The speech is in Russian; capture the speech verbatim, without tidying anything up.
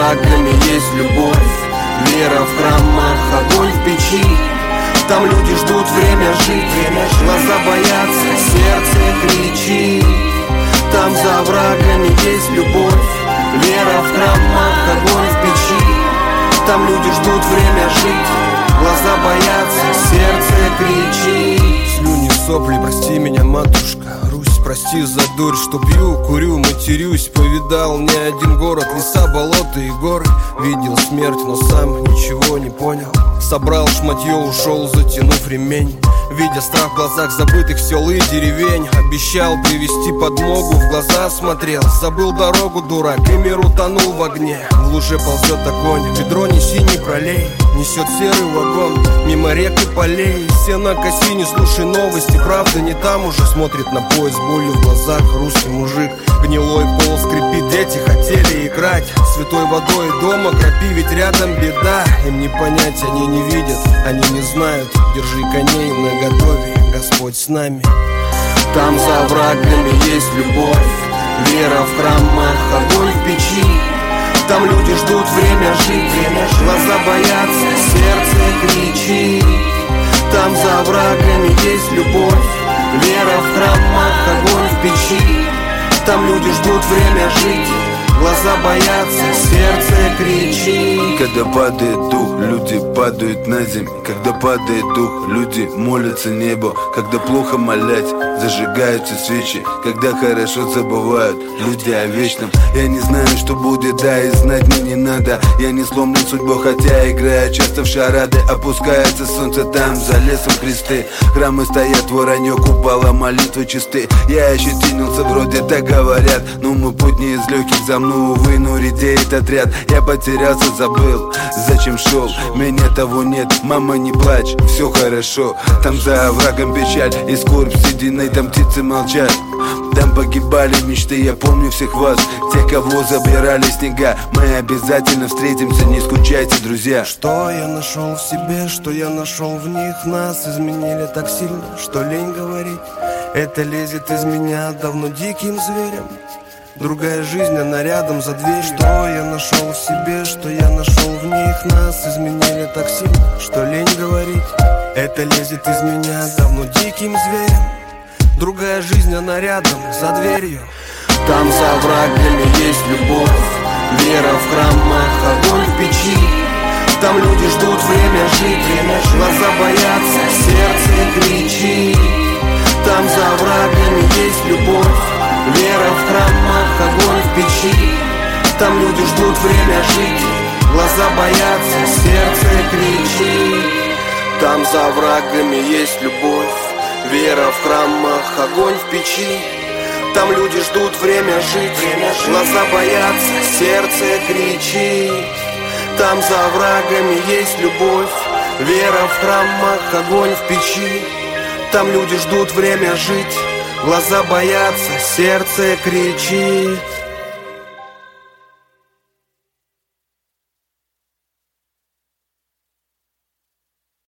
врагами есть любовь, вера в храмах, огонь в печи. Там люди ждут время жить, глаза боятся, сердце кричит. Там за врагами есть любовь, вера в храмах, огонь в печи. Там люди ждут время жить, глаза боятся, сердце кричит. Слюни, сопли, прости меня, матушка, Русь, прости за дурь, что пью, курю, матерюсь. Повидал не один город, леса, болота и горы. Видел смерть, но сам ничего не понял. Собрал шматье, ушел, затянув ремень. Видя страх в глазах забытых сел и деревень. Обещал привести подмогу, в глаза смотрел. Забыл дорогу, дурак, и мир утонул в огне. В луже ползет огонь, ведро неси, не пролей. Несет серый вагон, мимо рек и полей. Все на коси, не слушай новости, правда не там уже. Смотрит на поезд с болью в глазах русский мужик. Гнилой пол скрипит, дети хотели играть святой водой дома кропи, ведь рядом беда. Им не понять, они не видят, они не знают. Держи коней наготове, Господь с нами. Там за врагами есть любовь, вера в храмах, огонь в печи. Там люди ждут время жить, глаза боятся, сердце кричит. Там за врагами есть любовь, вера в храмах, огонь в печи. Там люди ждут время жить, глаза боятся, сердце кричит. Когда падает дух, люди падают на землю. Когда падает дух, люди молятся небу. Когда плохо молять, зажигаются свечи. Когда хорошо забывают люди о вечном. Я не знаю, что будет, да и знать мне не надо. Я не сломлен судьбой, хотя играю часто в шарады. Опускается солнце там, за лесом кресты. Храмы стоят, воронье упала, молитвы чисты. Я ощетинился, вроде так говорят. Но мой путь не из легких, за мной, увы, но редеет отряд. Я потерялся, забыл, зачем шел. Меня того нет, мама не плачь, все хорошо. Там за оврагом печаль и скорбь сединой, там птицы молчат. Там погибали мечты, я помню всех вас. Те, кого забирали снега. Мы обязательно встретимся, не скучайте, друзья. Что я нашел в себе, что я нашел в них. Нас изменили так сильно, что лень говорить. Это лезет из меня давно диким зверем. Другая жизнь, она рядом за дверью. Что я нашел в себе, что я нашел в них. Нас изменили так сильно, что лень говорить. Это лезет из меня давно диким зверем. Другая жизнь, она рядом за дверью. Там за врагами есть любовь, вера в храмах, огонь в печи. Там люди ждут время жить, глаза боятся, сердце кричит. Там за врагами есть любовь, вера в храмах, огонь в печи. Там люди ждут время жить, глаза боятся, сердце кричит. Там за врагами есть любовь, вера в храмах, огонь в печи. Там люди ждут время жить, глаза боятся, сердце кричит. Там за врагами есть любовь, вера в храмах, огонь в печи. Там люди ждут время жить, глаза боятся, сердце кричит.